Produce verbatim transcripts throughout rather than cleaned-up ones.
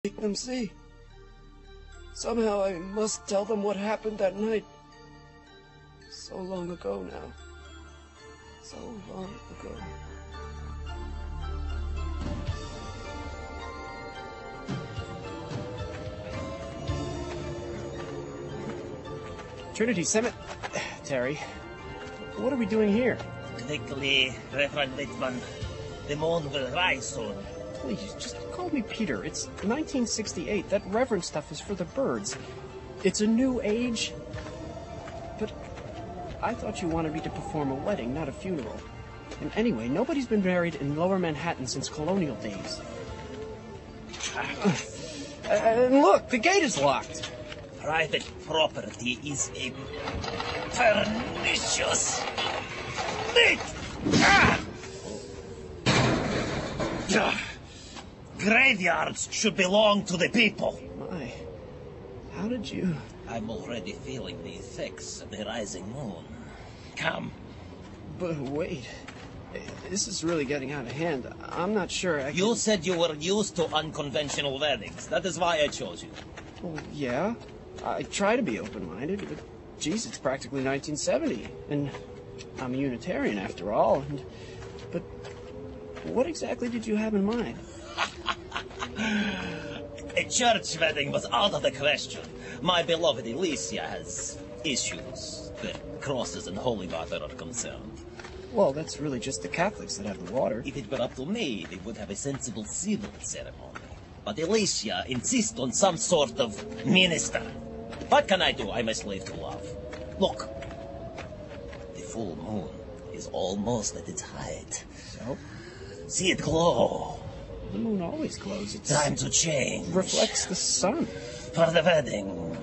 make them see. Somehow I must tell them what happened that night. So long ago now. So long ago. Trinity Cemetery. What are we doing here? Quickly, Reverend Littman. The moon will rise soon. Please, just call me Peter. It's nineteen sixty-eight. That reverend stuff is for the birds. It's a new age. But I thought you wanted me to perform a wedding, not a funeral. And anyway, nobody's been married in Lower Manhattan since colonial days. And look, the gate is locked. Private property is a pernicious thing. Ah! Graveyards should belong to the people. My, how did you... I'm already feeling the effects of the rising moon. Come. But wait, this is really getting out of hand. I'm not sure I can... You said you were used to unconventional weddings. That is why I chose you. Well, yeah. I try to be open-minded, but geez, it's practically nineteen seventy, and I'm a Unitarian after all. And, but what exactly did you have in mind? A church wedding was out of the question. My beloved Alicia has issues where crosses and holy water are concerned. Well, that's really just the Catholics that have the water. If it were up to me, they would have a sensible civil ceremony. But Alicia insists on some sort of minister. What can I do? I'm a slave to love. Look, the full moon is almost at its height. So? See it glow. The moon always glows. It's time to change. Reflects the sun. For the wedding.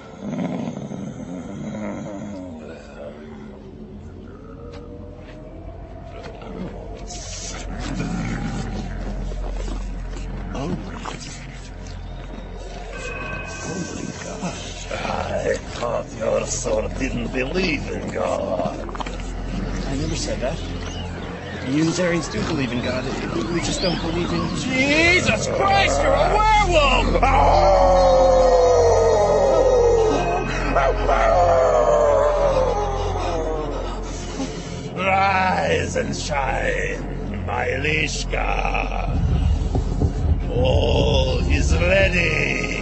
Oh. I thought your soul didn't believe in God. I never said that. Unitarians do believe in God. We just don't believe in... Jesus Christ, you're a werewolf! Rise and shine, my Lishka. All is ready.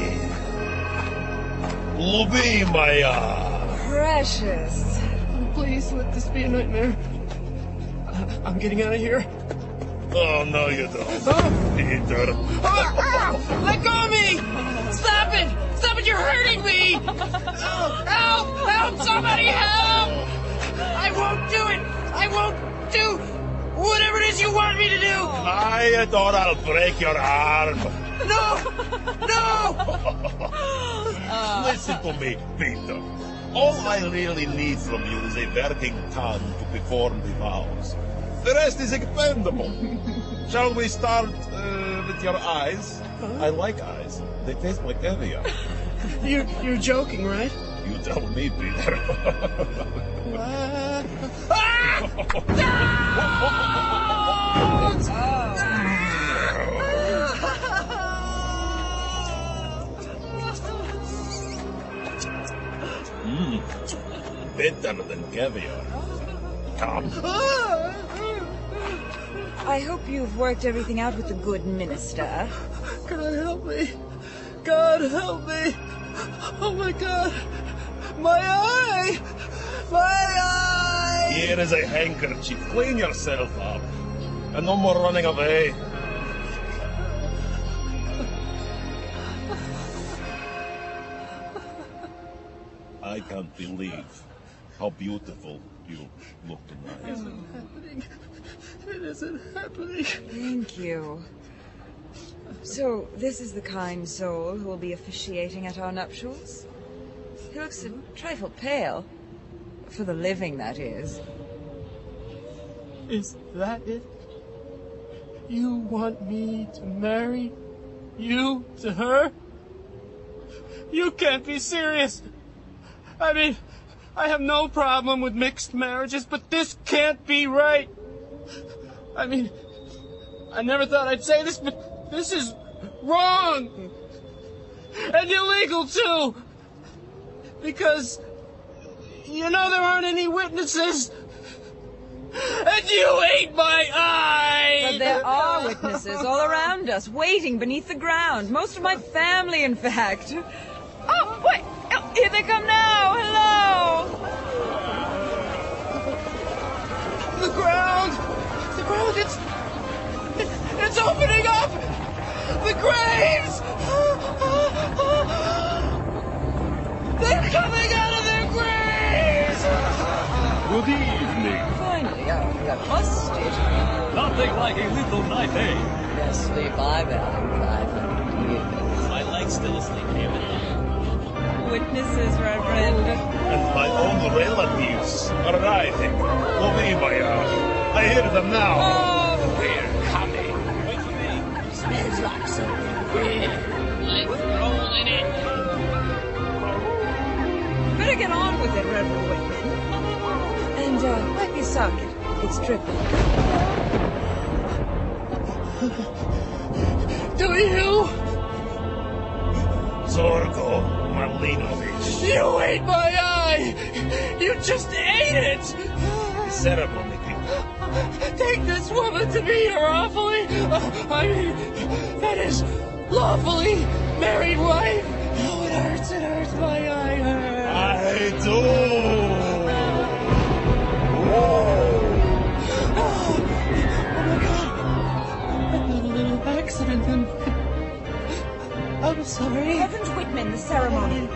Lubimaya. Precious. Please let this be a nightmare. I'm getting out of here. Oh, no, you don't. Oh. Peter. Oh, ow! Let go of me! Stop it! Stop it! You're hurting me! Help! Help! Somebody help! I won't do it! I won't do whatever it is you want me to do! I thought I'll break your arm. No! No! Listen to me, Peter. All I really need from you is a working tongue to perform the vows. The rest is expendable. Shall we start uh, with your eyes? Huh? I like eyes. They taste like caviar. You're, you're joking, right? You tell me, Peter. What? Ah! Mmm. Better than caviar. Come. I hope you've worked everything out with the good minister. God help me. God help me. Oh my God. My eye. My eye. Here is a handkerchief. Clean yourself up. And no more running away. I can't believe how beautiful you look tonight. It isn't happening. It isn't happening. Thank you. So, this is the kind soul who will be officiating at our nuptials? He looks a trifle pale. For the living, that is. Is that it? You want me to marry you to her? You can't be serious. I mean, I have no problem with mixed marriages, but this can't be right. I mean, I never thought I'd say this, but this is wrong. And illegal, too! Because, you know, there aren't any witnesses. And you ate my eye! But there are witnesses all around us, waiting beneath the ground. Most of my family, in fact. Oh, wait! Oh, here they come now! Hello! The ground! The ground, it's... It's opening up! The graves! They're coming out of their graves! Good evening. Finally, oh, we are busted. Nothing like a little night, eh? Yes, sleep I've had in five hundred years. My light's still asleep, damn it. Witnesses, Reverend. And my own relatives are arriving. Olivia, I hear them now. Oh! We're coming. Wait for me. Smells like something good. Let's roll in it. Better get on with it, Reverend Whitman. And, uh, light me a socket. It's dripping. Do you? Zorgo Malinovich. You ate my eye! You just ate it! Ceremony people. Take this woman to be your awfully, uh, I mean, that is, lawfully married wife. Oh, it hurts, it hurts, my eye hurts. I do. Oh, oh my God. I had a little accident and I'm sorry. Reverend Whitman, the ceremony.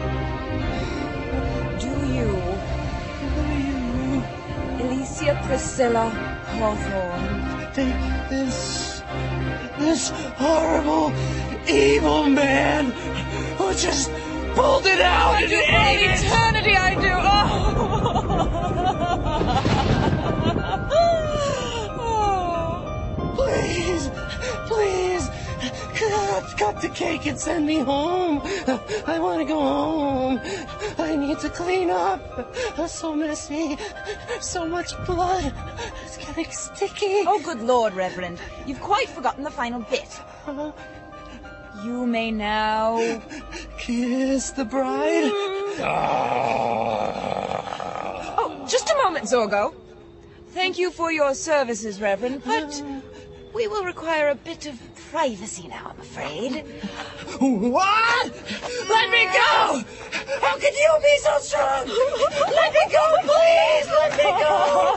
Do you, Do you Alicia Priscilla Hawthorne, think this, this horrible, evil man who just pulled it out I and do for all ate it? eternity, I do. Oh. Please, please, cut, cut the cake and send me home. I want to go home. I need to clean up. It's so messy. So much blood. It's getting sticky. Oh, good Lord, Reverend. You've quite forgotten the final bit. You may now... Kiss the bride. Oh, just a moment, Zorgo. Thank you for your services, Reverend, but we will require a bit of privacy now, I'm afraid. What? Let me go! How can you be so strong? Let me go, please! Let me go!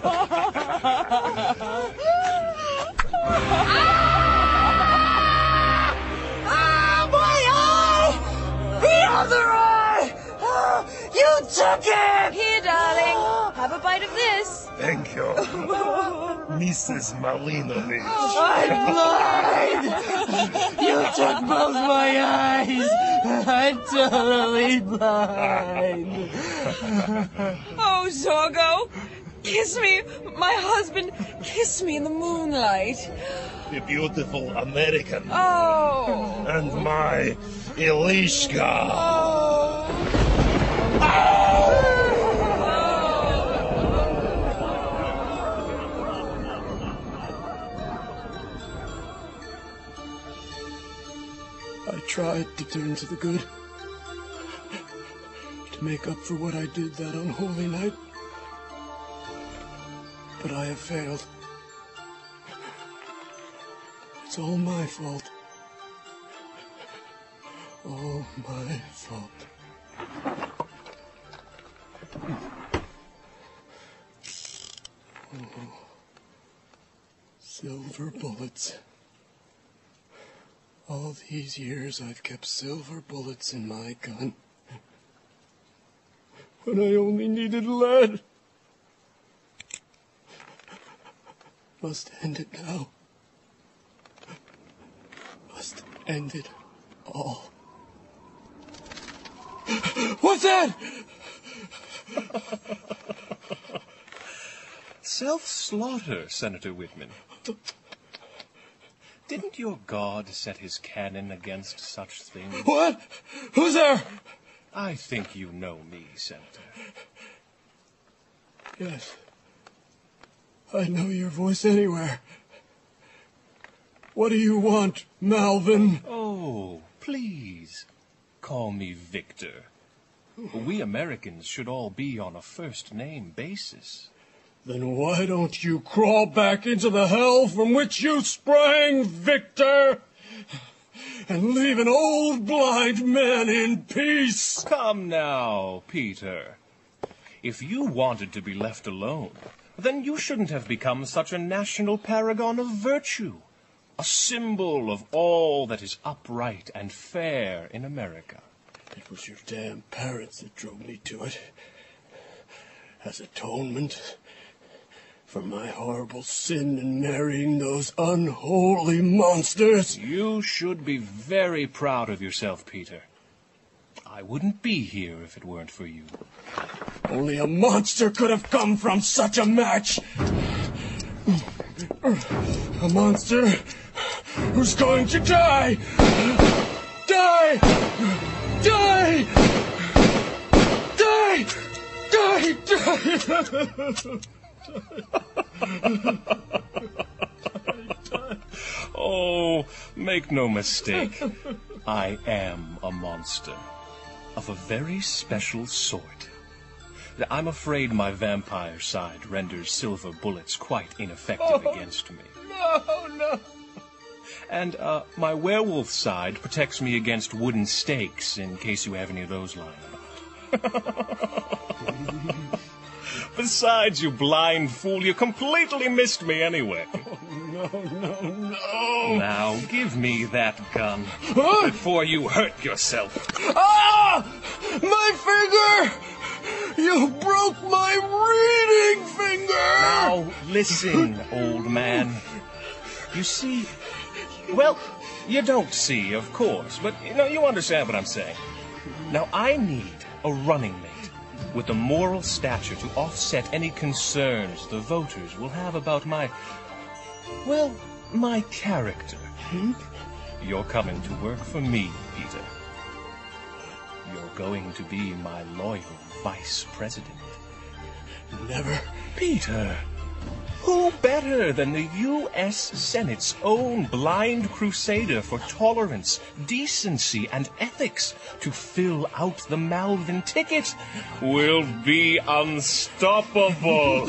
ah! Ah, my eye! The other eye! Ah, you took it! Here, darling. Have a bite of this. Thank you. Missus Malinovich. I'm blind! You took both my eyes! I'm totally blind! Oh, Zorgo. Kiss me, my husband. Kiss me in the moonlight. The beautiful American. Oh. And my Elishka. Oh. I tried to turn to the good, to make up for what I did that unholy night, but I have failed. It's all my fault. All my fault. Oh, silver bullets. All these years I've kept silver bullets in my gun. When I only needed lead. Must end it now. Must end it all. What's that? Self-slaughter, Senator Whitman. Didn't your God set his cannon against such things? What? Who's there? I think you know me, Senator. Yes. I know your voice anywhere. What do you want, Malvin? Oh, please. call me Victor. We Americans should all be on a first-name basis. Then why don't you crawl back into the hell from which you sprang, Victor? And leave an old blind man in peace. Come now, Peter. If you wanted to be left alone, then you shouldn't have become such a national paragon of virtue. A symbol of all that is upright and fair in America. It was your damn parents that drove me to it. As atonement for my horrible sin in marrying those unholy monsters. You should be very proud of yourself, Peter. I wouldn't be here if it weren't for you. Only a monster could have come from such a match. A monster who's going to die. Die! Die! Die! Die! Die! Oh, make no mistake. I am a monster. Of a very special sort. I'm afraid my vampire side renders silver bullets quite ineffective Oh, against me. No, no. And uh, my werewolf side protects me against wooden stakes, in case you have any of those lying about. Besides, you blind fool, you completely missed me anyway. Oh, no, no, no. Now, give me that gun Huh? before you hurt yourself. Ah! My finger! You broke my reading finger! Now, listen, old man. You see... Well, you don't see, of course, but you know, you understand what I'm saying. Now, I need a running mate with the moral stature to offset any concerns the voters will have about my... Well, my character. Hmm? You're coming to work for me, Peter. You're going to be my loyal vice president. Never. Peter, who better than the U S Senate's own blind crusader for tolerance, decency, and ethics to fill out the Malvin ticket will be unstoppable.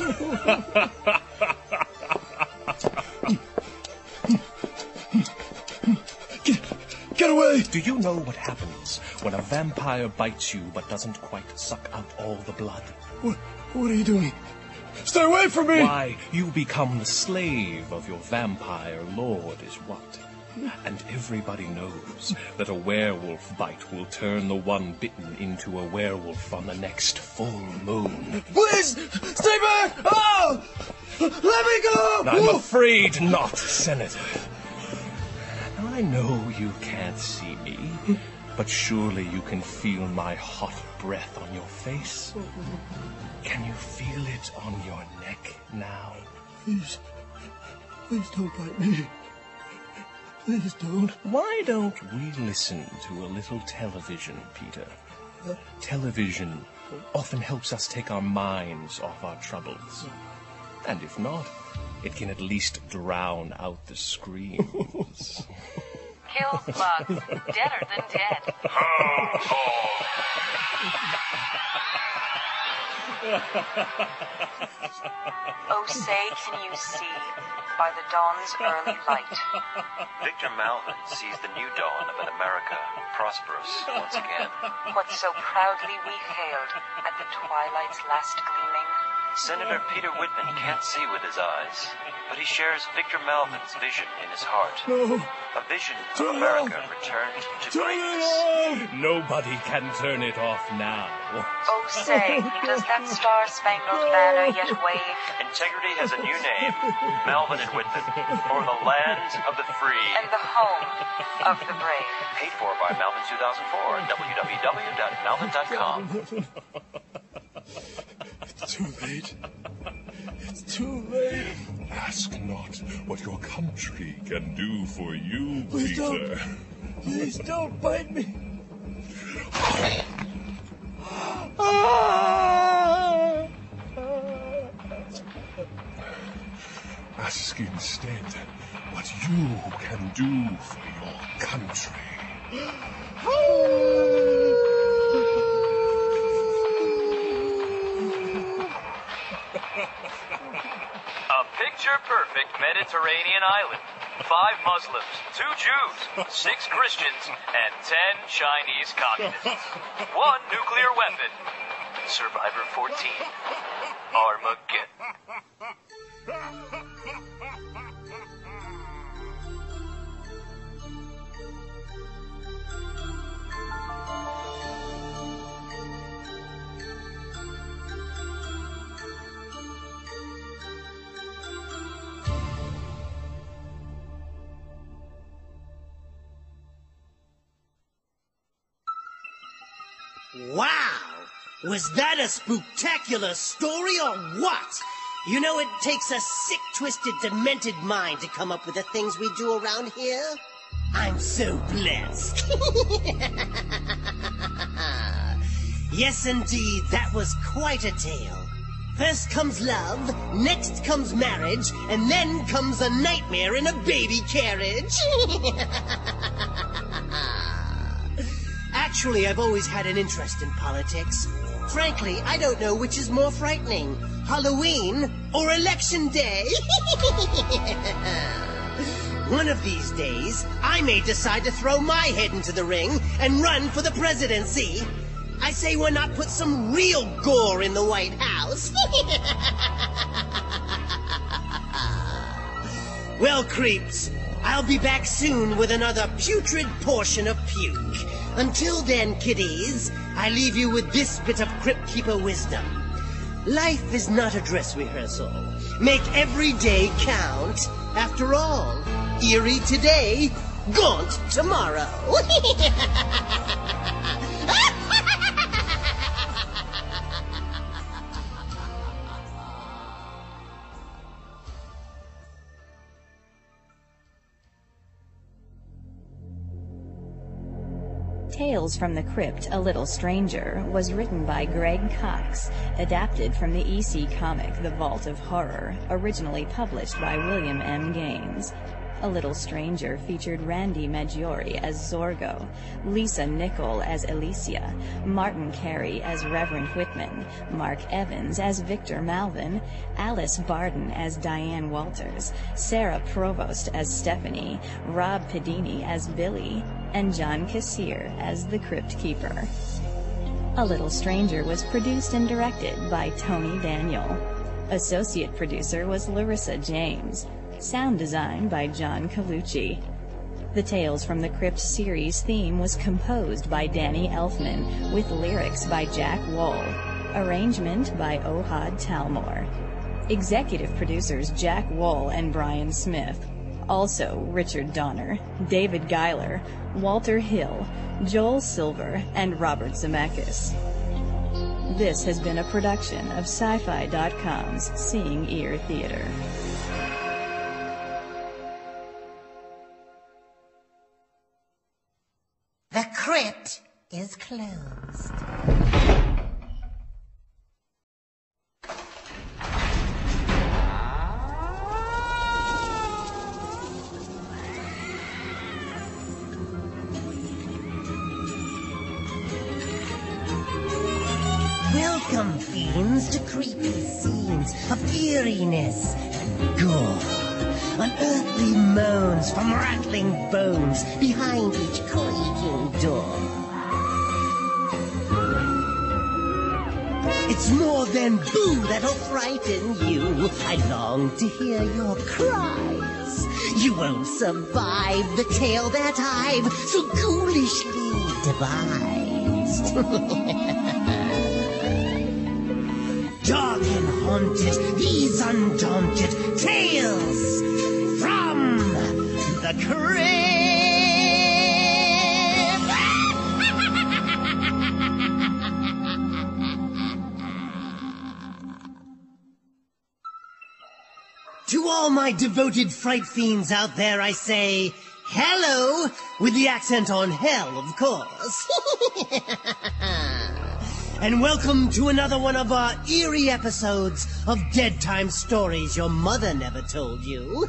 Get, get away! Do you know what happens when a vampire bites you but doesn't quite suck out all the blood? What, what are you doing? Stay away from me! Why, you become the slave of your vampire lord is what. And everybody knows that a werewolf bite will turn the one bitten into a werewolf on the next full moon. Please! Stay back! Oh! Let me go! I'm afraid not, Senator. I know you can't see me, but surely you can feel my hot breath on your face. Can you feel it on your neck now? Please, please don't bite me. Please don't. Why don't we listen to a little television, Peter? Television often helps us take our minds off our troubles. And if not, it can at least drown out the screams. Kills bugs. Deader than dead. Oh, say, can you see by the dawn's early light? Victor Malvin sees the new dawn of an America prosperous once again. What so proudly we hailed at the twilight's last gleaming. Senator Peter Whitman can't see with his eyes, but he shares Victor Malvin's vision in his heart. No. A vision of America returned to greatness. Nobody can turn it off now. Oh, say, does that star-spangled banner yet wave? Integrity has a new name, Malvin and Whitman, for the land of the free. And the home of the brave. Paid for by Malvin two thousand four, w w w dot malvin dot com. It's too late. It's too late. Ask not what your country can do for you, Please Peter. don't. Please don't bite me. Ask instead what you can do for your country. Mediterranean island. Five Muslims, two Jews, six Christians, and ten Chinese communists. One nuclear weapon. Survivor fourteen. Armageddon. Wow! Was that a spooktacular story or what? You know, it takes a sick, twisted, demented mind to come up with the things we do around here. I'm so blessed. Yes, indeed, that was quite a tale. First comes love, next comes marriage, and then comes a nightmare in a baby carriage. Actually, I've always had an interest in politics. Frankly, I don't know which is more frightening, Halloween or Election Day. One of these days, I may decide to throw my head into the ring and run for the presidency. I say why not put some real gore in the White House? Well, creeps, I'll be back soon with another putrid portion of puke. Until then, kiddies, I leave you with this bit of Crypt Keeper wisdom. Life is not a dress rehearsal. Make every day count. After all, eerie today, gaunt tomorrow. Tales from the Crypt, A Little Stranger was written by Greg Cox, adapted from the E C comic The Vault of Horror, originally published by William M. Gaines. A Little Stranger featured Randy Maggiore as Zorgo, Lisa Nichol as Alicia, Martin Carey as Reverend Whitman, Mark Evans as Victor Malvin, Alice Barden as Diane Walters, Sarah Provost as Stephanie, Rob Pedini as Billy, and John Kassir as the Crypt Keeper. A Little Stranger was produced and directed by Tony Daniel. Associate producer was Larissa James. Sound design by John Colucci. The Tales from the Crypt series theme was composed by Danny Elfman, with lyrics by Jack Wool. Arrangement by Ohad Talmor. Executive producers Jack Wool and Brian Smith. Also Richard Donner, David Geiler, Walter Hill, Joel Silver, and Robert Zemeckis. This has been a production of Sci-Fi dot com's Seeing Ear Theater. The crypt is closed. Welcome, fiends, to creepy scenes of eeriness and gore. Unearthly moans from rattling bones behind each creaking door. It's more than boo that'll frighten you. I long to hear your cries. You won't survive the tale that I've so ghoulishly devised. Dark and haunted, these undaunted tales from the crypt. To all my devoted fright fiends out there, I say, hello, with the accent on hell, of course. And welcome to another one of our eerie episodes of Dead Time Stories Your Mother Never Told You.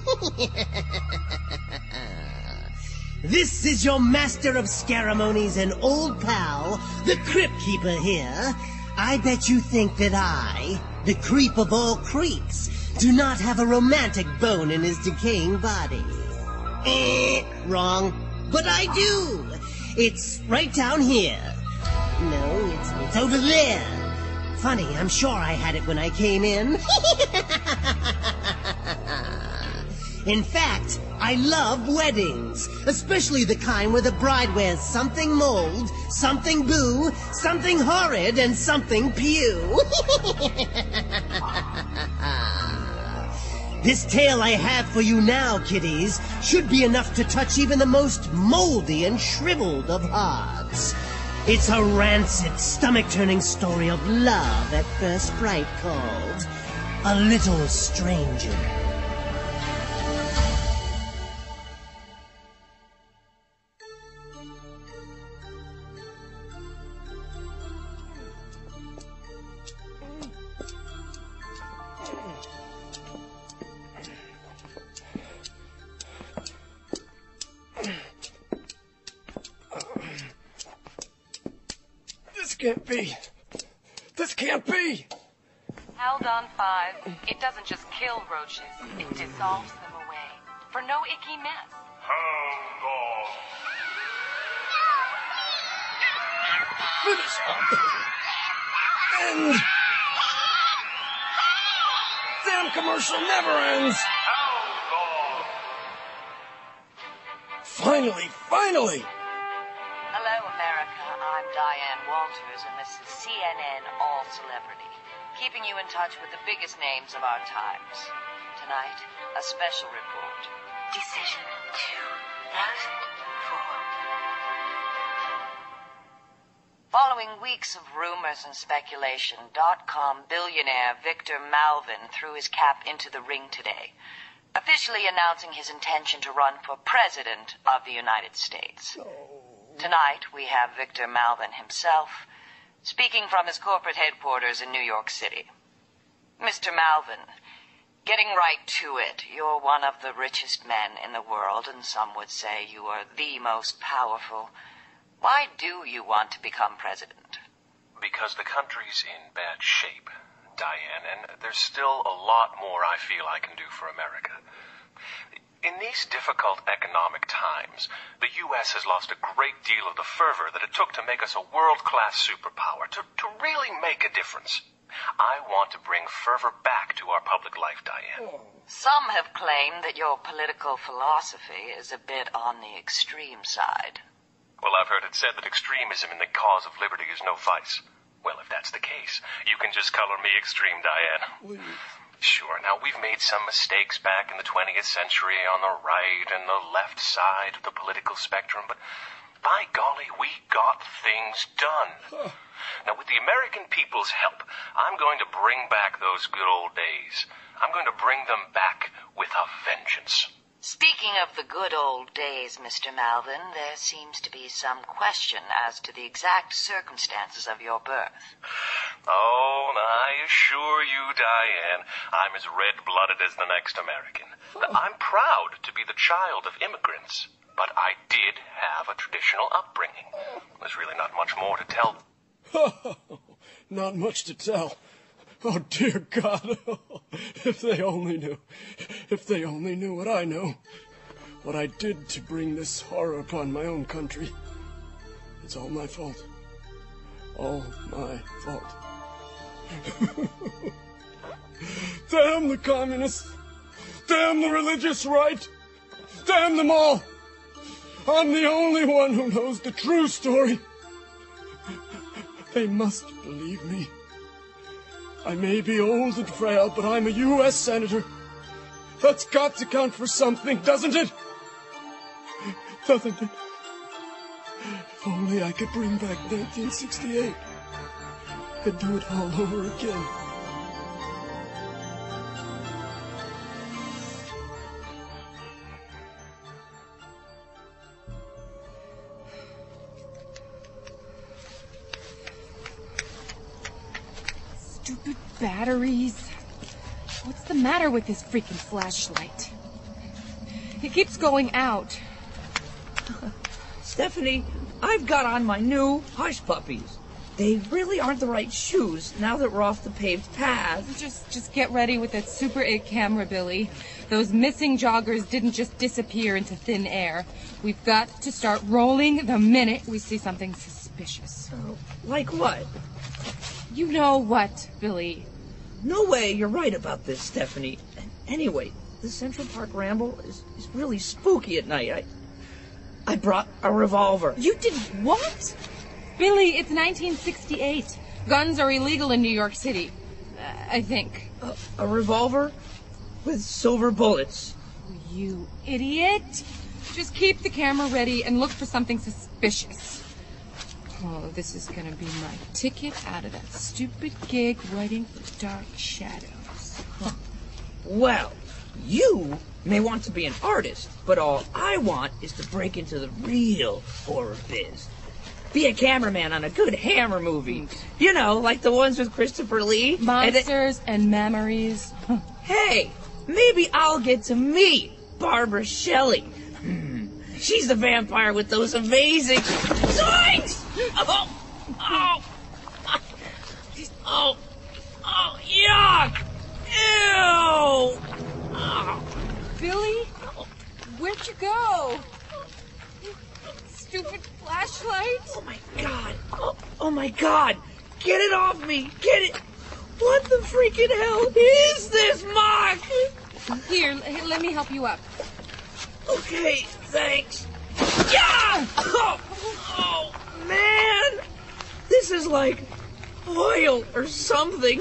This is your master of ceremonies and old pal, the Crypt Keeper here. I bet you think that I, the creep of all creeps, do not have a romantic bone in his decaying body. Eh, wrong. But I do. It's right down here. No, it's, it's over there. Funny, I'm sure I had it when I came in. In fact, I love weddings, especially the kind where the bride wears something mold, something boo, something horrid, and something pew. This tale I have for you now, kiddies, should be enough to touch even the most moldy and shriveled of hearts. It's a rancid, stomach-turning story of love at first fright called A Little Stranger. This can't be. This can't be. Haldon five. It doesn't just kill roaches, it dissolves them away. For no icky mess. Haldon. Finish up. End. Damn commercial never ends. Haldon. Finally, finally. Hello, America. I'm Diane Walters, and this is C N N All Celebrity, keeping you in touch with the biggest names of our times. Tonight, a special report. Decision two thousand four. Following weeks of rumors and speculation, dot-com billionaire Victor Malvin threw his cap into the ring today, officially announcing his intention to run for President of the United States. Tonight, we have Victor Malvin himself, speaking from his corporate headquarters in New York City. Mister Malvin, getting right to it, you're one of the richest men in the world, and some would say you are the most powerful. Why do you want to become president? Because the country's in bad shape, Diane, and there's still a lot more I feel I can do for America. In these difficult economic times, the U S has lost a great deal of the fervor that it took to make us a world-class superpower, to, to really make a difference. I want to bring fervor back to our public life, Diane. Some have claimed that your political philosophy is a bit on the extreme side. Well, I've heard it said that extremism in the cause of liberty is no vice. Well, if that's the case, you can just color me extreme, Diane. Please. Sure, now we've made some mistakes back in the twentieth century on the right and the left side of the political spectrum, but by golly, we got things done. Now, with the American people's help, I'm going to bring back those good old days. I'm going to bring them back with a vengeance. Speaking of the good old days, Mister Malvin, there seems to be some question as to the exact circumstances of your birth. Oh, I assure you, Diane, I'm as red-blooded as the next American. I'm proud to be the child of immigrants, but I did have a traditional upbringing. There's really not much more to tell. Not much to tell. Oh, dear God. If they only knew. If they only knew what I know. What I did to bring this horror upon my own country. It's all my fault. All my fault. Damn the communists. Damn the religious right. Damn them all. I'm the only one who knows the true story. They must believe me. I may be old and frail, but I'm a U S senator. That's got to count for something, doesn't it? Doesn't it? If only I could bring back nineteen sixty-eight. I'd do it all over again. Stupid batteries. What's the matter with this freaking flashlight? It keeps going out. Stephanie, I've got on my new hush puppies. they really aren't the right shoes now that we're off the paved path. Just just get ready with that Super eight camera, Billy. Those missing joggers didn't just disappear into thin air. We've got to start rolling the minute we see something suspicious. Uh, like what? You know what, Billy. No way you're right about this, Stephanie. Anyway, the Central Park Ramble is, is really spooky at night. I, I brought a revolver. You did what? Billy, it's nineteen sixty-eight. Guns are illegal in New York City. Uh, I think. A, a revolver? With silver bullets. You idiot. Just keep the camera ready and look for something suspicious. Oh, this is gonna be my ticket out of that stupid gig writing for Dark Shadows. Huh. Well, you may want to be an artist, but all I want is to break into the real horror biz. Be a cameraman on a good Hammer movie. You know, like the ones with Christopher Lee. Monsters and, and memories. Hey, maybe I'll get to meet Barbara Shelley. Hmm. She's the vampire with those amazing... Zoinks! Oh! Oh! Oh! Oh, yuck! Ew! Oh. Billy? Where'd you go? Stupid flashlight? Oh my god! Oh, oh my god! Get it off me! Get it! What the freaking hell is this, Mark? Here, let me help you up. Okay, thanks. Yeah! Oh, oh, man! This is like oil or something.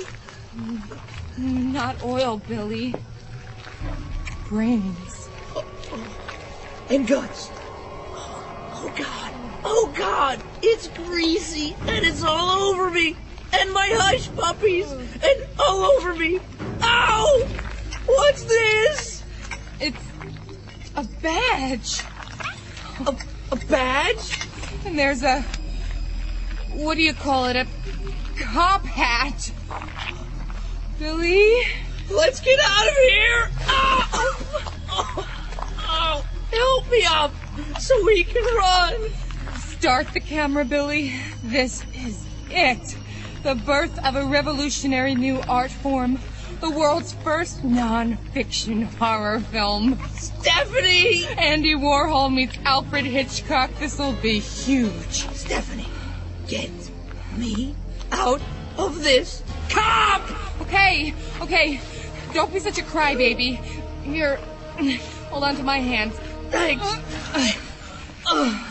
Not oil, Billy. Brains. Oh, oh. And guts. Oh, God. Oh, God. It's greasy, and it's all over me. And my hush puppies, and all over me. Ow! What's this? It's a badge. A, a badge? And there's a... What do you call it? A cop hat. Billy? Let's get out of here! Oh, oh, oh, help me up so we can run! Start the camera, Billy. This is it. The birth of a revolutionary new art form. The world's first non-fiction horror film. Stephanie! Andy Warhol meets Alfred Hitchcock. This'll be huge. Stephanie, get me out of this cop! Okay, okay. Don't be such a crybaby. Here, hold on to my hands. Thanks. Uh, uh.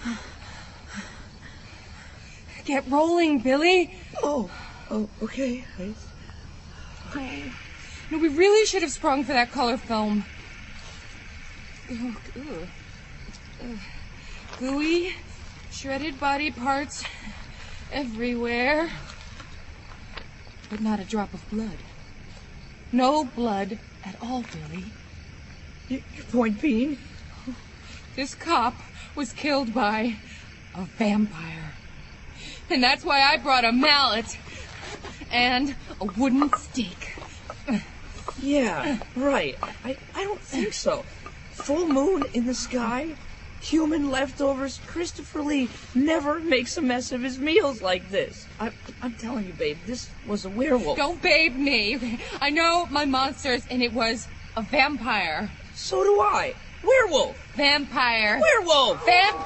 Get rolling, Billy. Oh, oh, okay. I... Oh. No, we really should have sprung for that color film. Oh, ugh. Ugh. Gooey, shredded body parts everywhere. But not a drop of blood. No blood at all, Billy. Your point being? This cop was killed by a vampire. And that's why I brought a mallet and a wooden stake. Yeah, right. I, I don't think so. Full moon in the sky, human leftovers. Christopher Lee never makes a mess of his meals like this. I, I'm telling you, babe, this was a werewolf. Don't babe me. I know my monsters, and it was a vampire. So do I. Werewolf. Vampire. Werewolf. Vamp...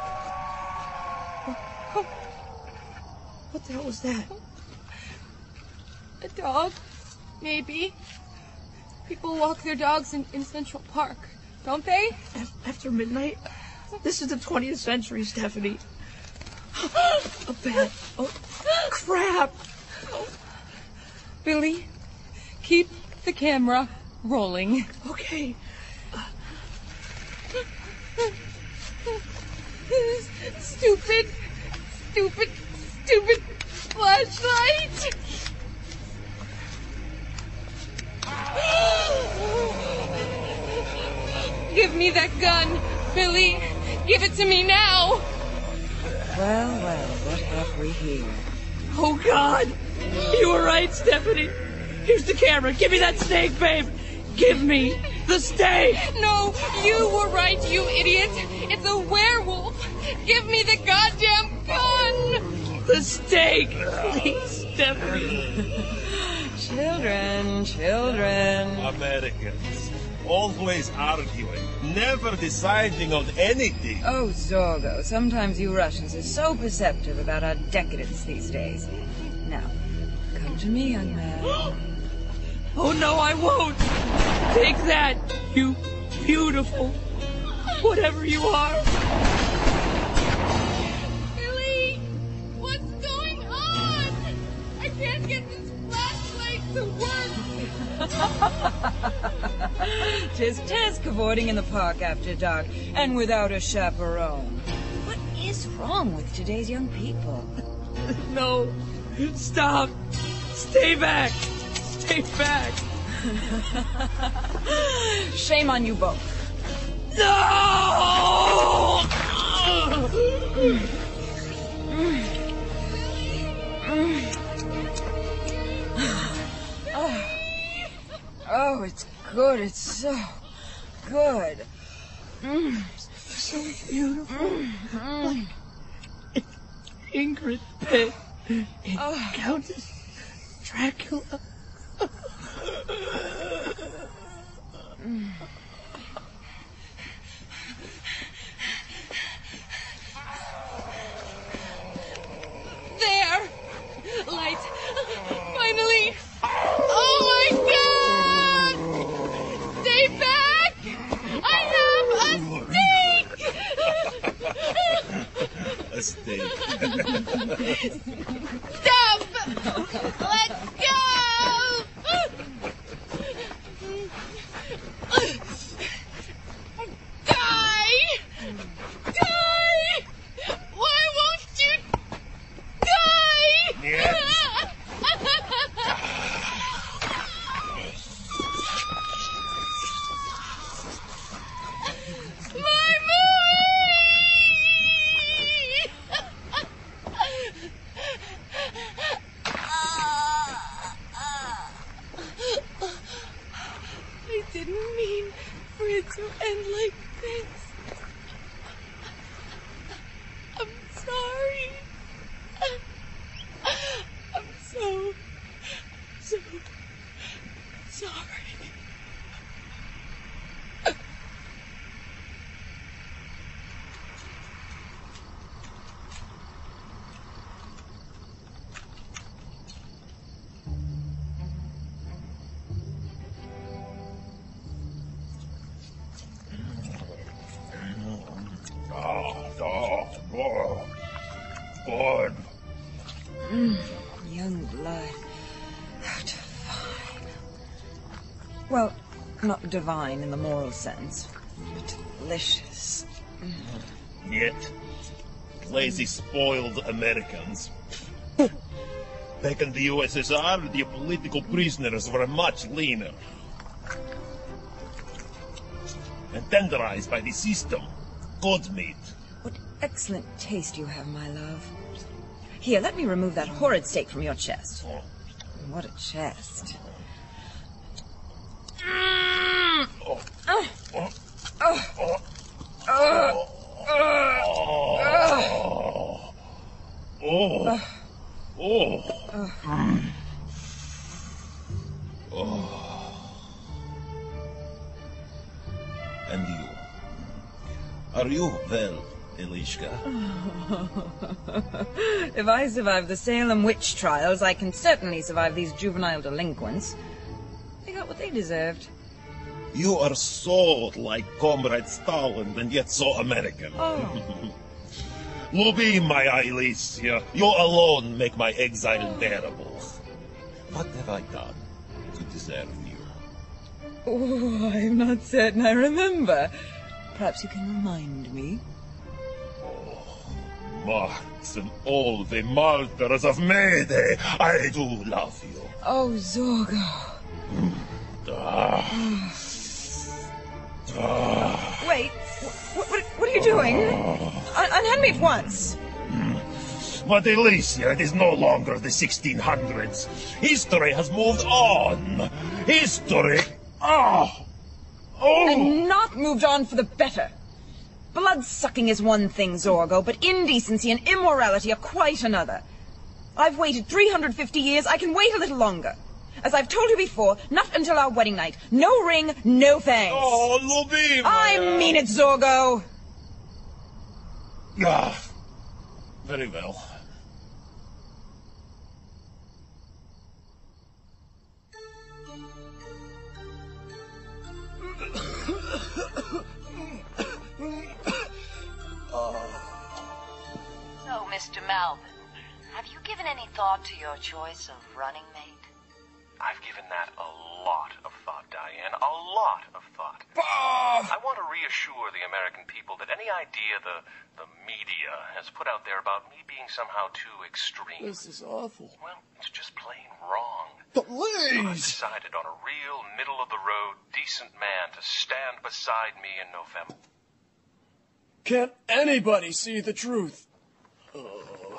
What the hell was that? A dog, maybe. People walk their dogs in, in Central Park, don't they? After midnight? This is the twentieth century, Stephanie. A bat. Oh, crap. Oh. Billy, keep the camera rolling. Okay. Uh. Stupid, stupid, stupid flashlight. Give me that gun, Billy. Give it to me now. Well, well, what have we here? Oh, God. You were right, Stephanie. Here's the camera. Give me that stake, babe. Give me the stake. No, you were right, you idiot. It's a werewolf. Give me the goddamn gun. the steak. Please, Stephanie. Children, children. Americans. Always arguing, never deciding on anything. Oh, Zorgo, sometimes you Russians are so perceptive about our decadence these days. Now, come to me, young man. Oh, no, I won't. Take that, you beautiful, whatever you are. Billy! What's going on? I can't get this flashlight to work. Tis Tez cavorting in the park after dark, and without a chaperone. What is wrong with today's young people? No, stop. Stay back. Stay back. Shame on you both. No! Oh. Oh, it's good. It's so good. Mm. So beautiful. Mm. Ingrid Pitt. Oh. Countess Dracula. Mm. There! Light! Finally! Oh my God! Stay back! I have a steak! A steak. Stop! Let's go! Die! Die! Why won't you die? Yes. My movie! I didn't mean for it to end like this. I'm sorry. I'm so, so sorry. Oh, oh, oh, God. Mm, young blood. How divine. Well, not divine in the moral sense, but delicious. Mm. Yet, lazy, spoiled Americans. Back in the U S S R, the political prisoners were much leaner. And tenderized by the system. Good meat. What excellent taste you have, my love. Here, let me remove that horrid steak from your chest. Oh. What a chest. Oh. Oh. Oh. Oh. Oh. Oh. Oh. Oh. Oh. Oh. Oh. And you? Are you well, Elishka? If I survive the Salem witch trials, I can certainly survive these juvenile delinquents. They got what they deserved. You are so like Comrade Stalin and yet so American. Oh. Lubi, my Alicia, you alone make my exile bearable. What have I done to deserve you? Oh, I'm not certain I remember. Perhaps you can remind me. Marx and all the martyrs of Mayday, I do love you. Oh, Zorgo. Ah. Ah. Wait, what, what, what are you doing? Un unhand me at once. But Alicia, it is no longer the sixteen hundreds. History has moved on. History... Oh! Oh! And not moved on for the better. Blood-sucking is one thing, Zorgo, but indecency and immorality are quite another. I've waited three hundred fifty years. I can wait a little longer. As I've told you before, not until our wedding night. No ring, no thanks. Oh, Lubin! I mean it, Zorgo. Ah, very well. So, Mister Malvin, have you given any thought to your choice of running mate? I've given that a lot of thought, Diane. A lot of thought. Ah! I want to reassure the American people that any idea the the media has put out there about me being somehow too extreme. This is awful. Well, it's just plain wrong. But I've please! decided on a real middle-of-the-road, decent man to stand beside me in November. Can't anybody see the truth? Oh.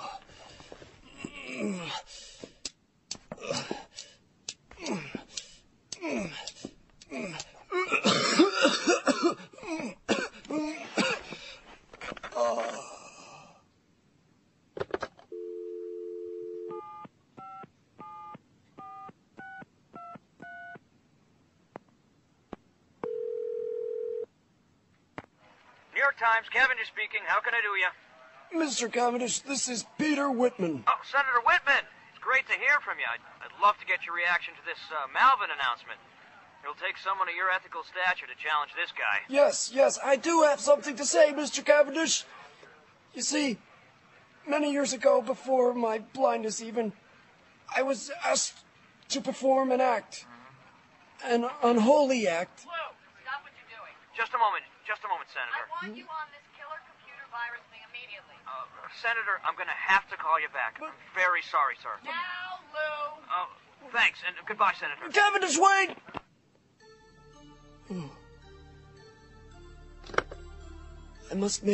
New York Times, Cavendish speaking. How can I do you? Mister Cavendish, this is Peter Whitman. Oh, Senator Whitman. It's great to hear from you. I'd, I'd love to get your reaction to this uh, Malvin announcement. It'll take someone of your ethical stature to challenge this guy. Yes, yes, I do have something to say, Mister Cavendish. You see, many years ago, before my blindness even, I was asked to perform an act. An unholy act. Lou, stop what you're doing. Just a moment. Just a moment, Senator. I want you on this killer computer virus thing immediately. Uh, Senator, I'm going to have to call you back. I'm very sorry, sir. Now, Lou. Uh, thanks, and goodbye, Senator. Cavendish, wait! I must make